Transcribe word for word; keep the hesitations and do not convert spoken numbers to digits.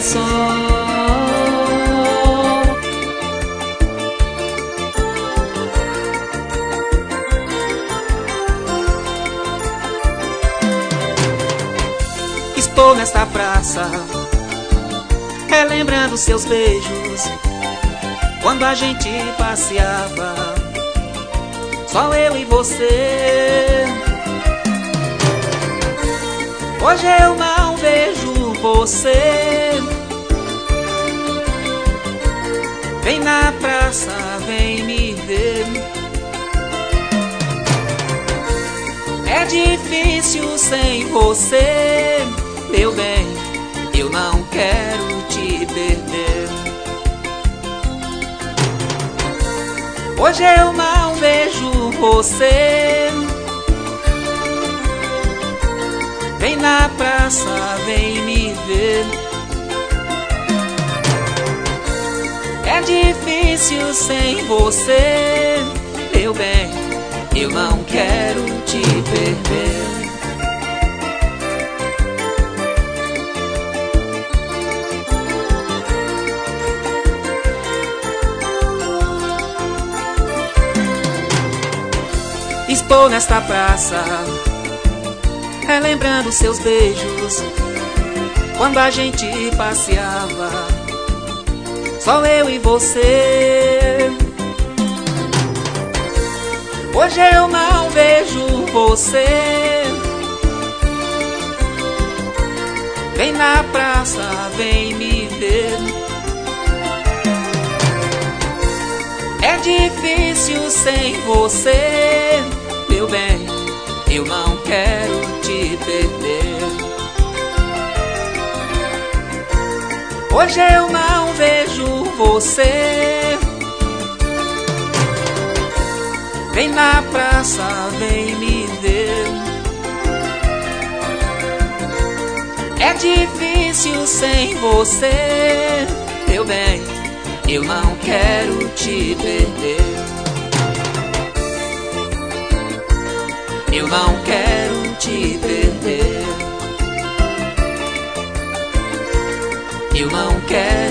só. Estou nesta praça, relembrando seus beijos, quando a gente passeava, só eu e você. Hoje eu não vejo você. Vem na praça, vem me ver. É difícil sem você, meu bem, eu não quero te perder. Hoje eu não vejo você. Vem na praça, vem me ver. É difícil sem você, meu bem, eu não quero te perder. Estou nesta praça, relembrando seus beijos, quando a gente passeava, só eu e você. Hoje eu não vejo você. Vem na praça, vem me ver. É difícil sem você, meu bem, eu não quero te perder. Hoje eu não vejo você. Vem na praça, vem me ver. É difícil sem você, meu bem, eu não quero te perder. Eu não quero te perder. Eu não quero